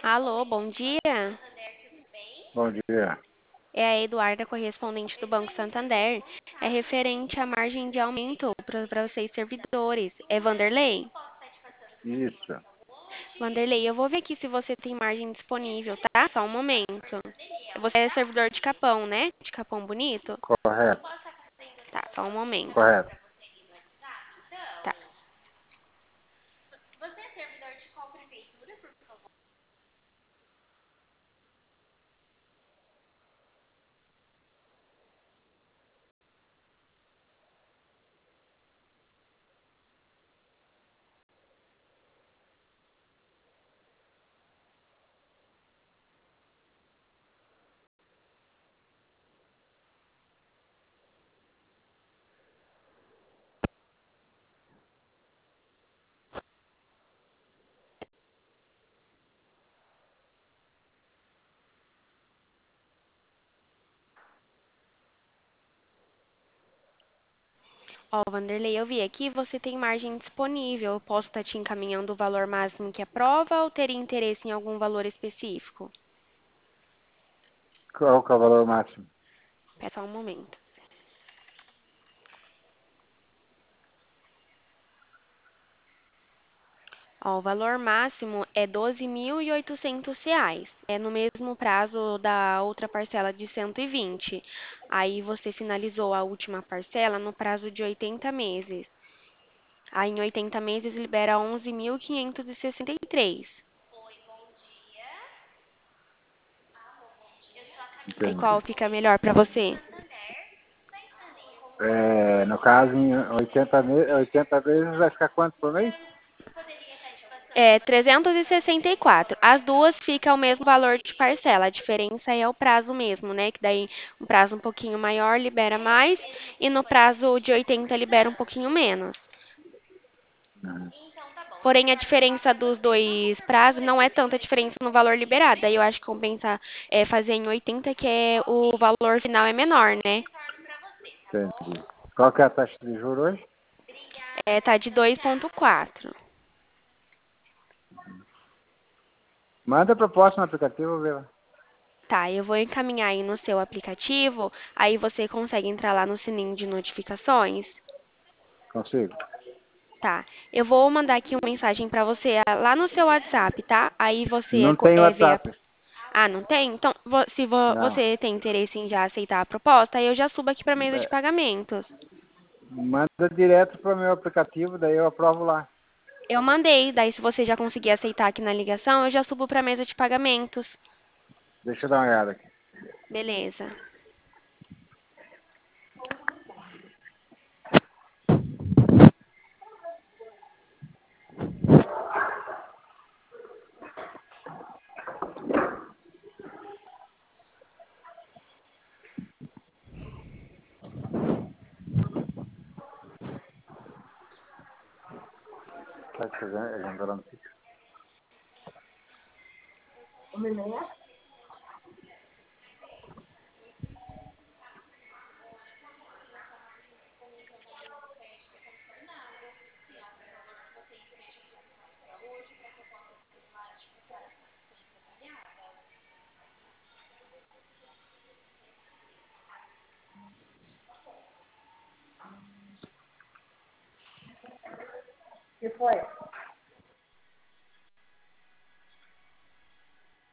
Alô, bom dia. Bom dia. É a Eduarda, correspondente do Banco Santander. É referente à margem de aumento para vocês servidores. É Vanderlei? Isso. Vanderlei, eu vou ver aqui se você tem margem disponível, tá? Só um momento. Você é servidor de Capão, né? De Capão Bonito? Correto. Tá, só um momento. Correto. Tá. Ó, Vanderlei, eu vi aqui, você tem margem disponível. Eu posso estar te encaminhando o valor máximo que aprova ou teria interesse em algum valor específico? Qual que é o valor máximo? É só um momento. Ó, o valor máximo é R$ 12.800. É no mesmo prazo da outra parcela de 120. Aí você finalizou a última parcela no prazo de 80 meses. Aí em 80 meses libera 11.563. Aí Entendi. qual fica melhor para você? No caso, em 80 vezes vai ficar quanto por mês? É 364. As duas fica o mesmo valor de parcela. A diferença é o prazo mesmo, né? Que daí um prazo um pouquinho maior libera mais e no prazo de 80 libera um pouquinho menos. Uhum. Porém, a diferença dos dois prazos não é tanta diferença no valor liberado. Daí eu acho que compensa fazer em 80, que é o valor final é menor, né? Entendi. Qual que é a taxa de juros hoje? É, tá de 2,4. Manda a proposta no aplicativo, eu vou ver lá. Tá, eu vou encaminhar aí no seu aplicativo, aí você consegue entrar lá no sininho de notificações. Consigo. Tá, eu vou mandar aqui uma mensagem pra você lá no seu WhatsApp, tá? Aí você Não tem vê a... WhatsApp. Ah, não tem? Então, se Não. você tem interesse em já aceitar a proposta, aí eu já subo aqui pra mesa de É, pagamentos. Manda direto para o meu aplicativo, daí eu aprovo lá. Eu mandei, daí se você já conseguir aceitar aqui na ligação, eu já subo pra mesa de pagamentos. Deixa eu dar uma olhada aqui. Beleza. Tá agendando lá no sítio. Que foi?